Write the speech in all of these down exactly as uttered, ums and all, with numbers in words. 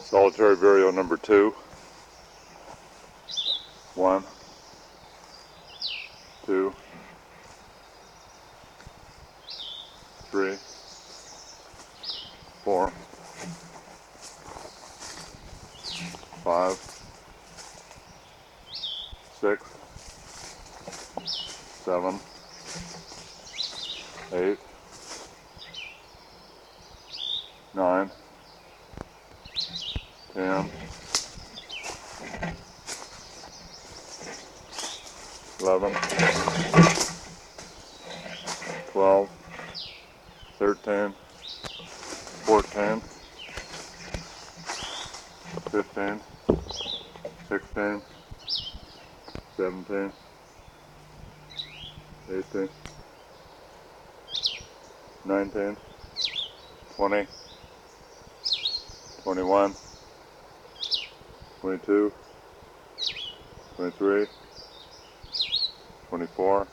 Solitary burial number two. One, two, three, four, five, six, seven, eight, nine, ten, eleven, twelve, thirteen, fourteen, fifteen, sixteen, seventeen, eighteen, nineteen, twenty, twenty-one, twenty-two, twenty-three, twenty-four,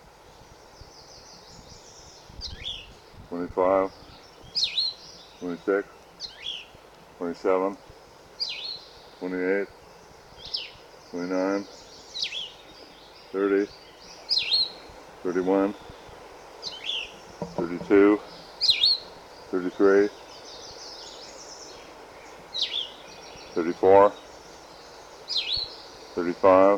twenty-five, twenty-six, twenty-seven, twenty-eight, twenty-nine, thirty, thirty-one, thirty-two, thirty-three, thirty-four, thirty-five,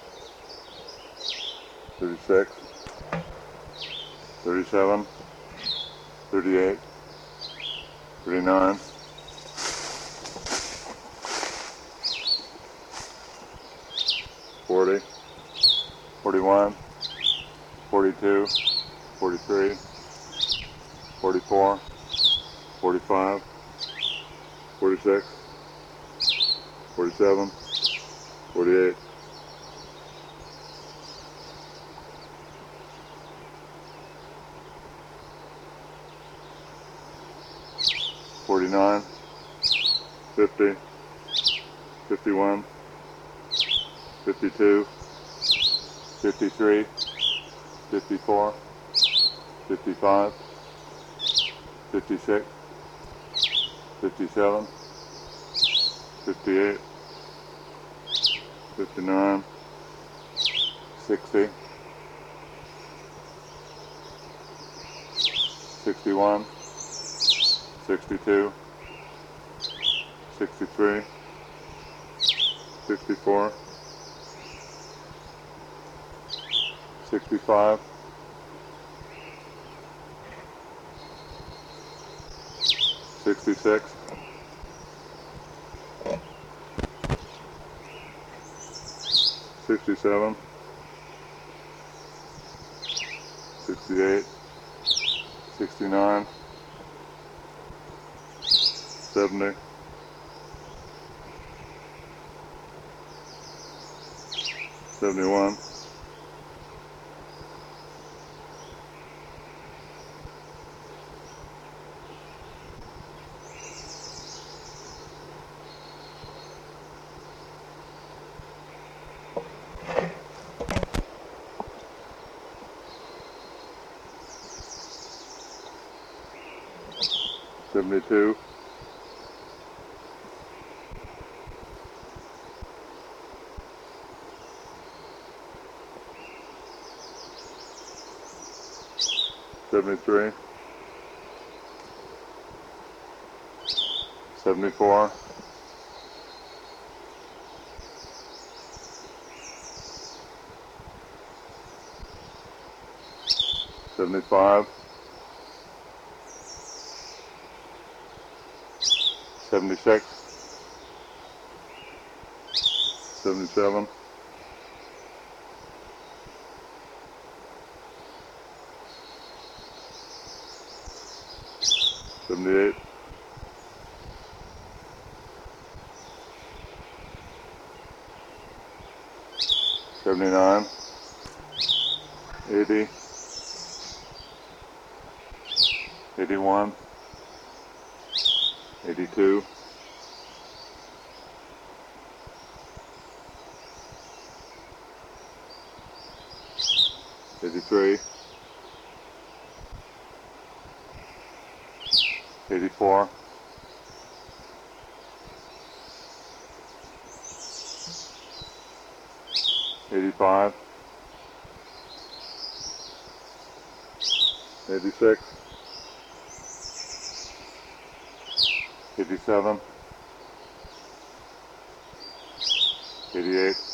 thirty-six, thirty-seven, thirty-eight, thirty-nine, forty, forty-one, forty-two, forty-three, forty-four, forty-five, forty-six, forty-seven, forty-eight, forty-nine, fifty, fifty-one, fifty-two, fifty-three, fifty-four, fifty-five, fifty-six, fifty-seven, fifty-eight, fifty-nine, sixty, sixty-one, sixty-two, sixty-three, sixty-four, sixty-five, sixty-six, sixty-seven, sixty-eight, sixty-nine, seventy, seventy-one, seventy-two, seventy-three, seventy-four, seventy-five, seventy-six, seventy-seven, seventy-eight, seventy-nine, eighty, eighty-one, eighty-two, eighty-three, eighty-four, eighty-five, eighty-six, eighty-seven, eighty-eight,